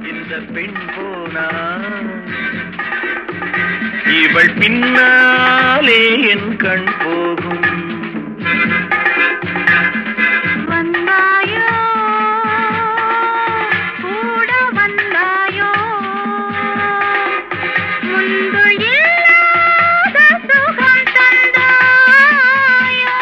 இந்த பெண் போனா இவள் பின்னாலே என் கண் போகும். வந்தாயோ கூட வந்தாயோ முன்பு இல்லாத சுகம் தந்தாயோ.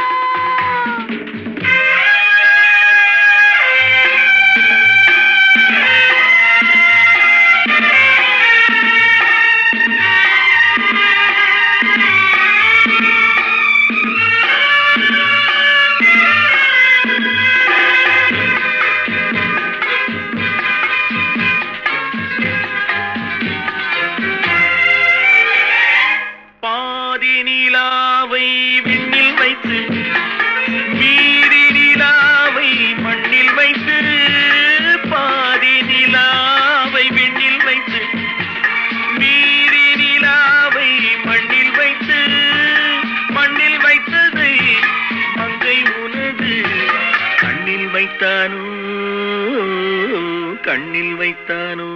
நிலாவை விண்ணில் வைத்து மீறி நிலாவை மண்ணில் வைத்து பாதி நிலாவை விண்ணில் வைத்து மீறி நிலாவை மண்ணில் வைத்து மண்ணில் வைத்ததை மங்கை உனது கண்ணில் வைத்தானோ கண்ணில் வைத்தானோ.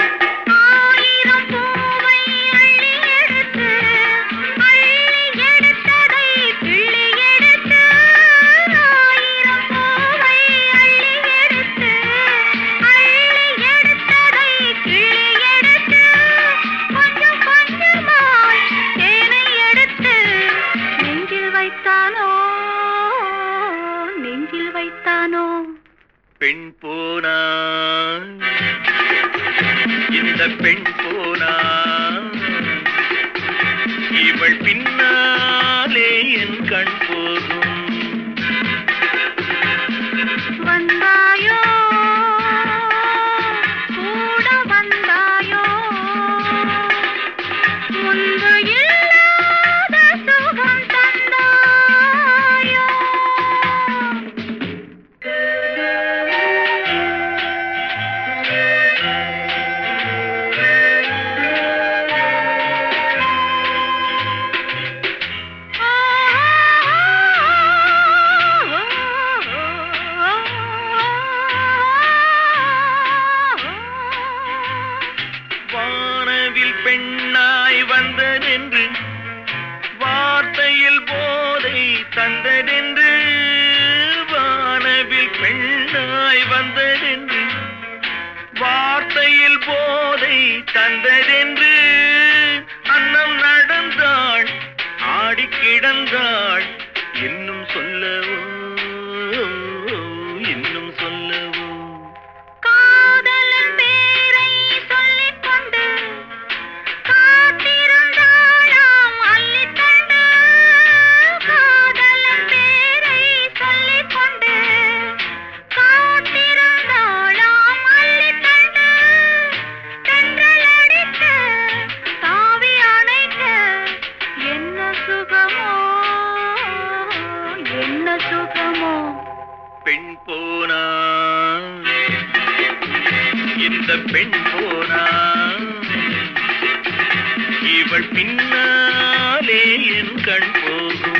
பெண் போனா இந்த பெண் போனா இவள் பின்னாலே என் கண் போகும். வந்தாயோ கூட வந்தாயோ முன்பு இல்லாத சுகம் தந்தாயோ. வானவில் பெண்ணாய் வந்ததென்று வார்த்தையில் போதை தந்ததென்று வானவில் பெண்ணாய் வந்ததென்று வார்த்தையில் போதை தந்ததென்று அன்னம் நடந்தாள் ஆடி கிடந்தாள் இன்னும் சொல்லவோ இன்னும் சொல்லவோ. காதலன் பேரை சொல்லிக் கொண்டு காத்திருந்தாளாம் அள்ளித்தண்டு. காதலன் பேரை சொல்லிக் கொண்டு காத்திருந்தாளாம் அள்ளித்தண்டு. தென்றல் அடிக்க தாவி அணைக்க என்ன சுகமோ என்ன சுகமோ. பெண் போனா இந்த பெண் போனா இவள் பின்னாலே என் கண் போகும்.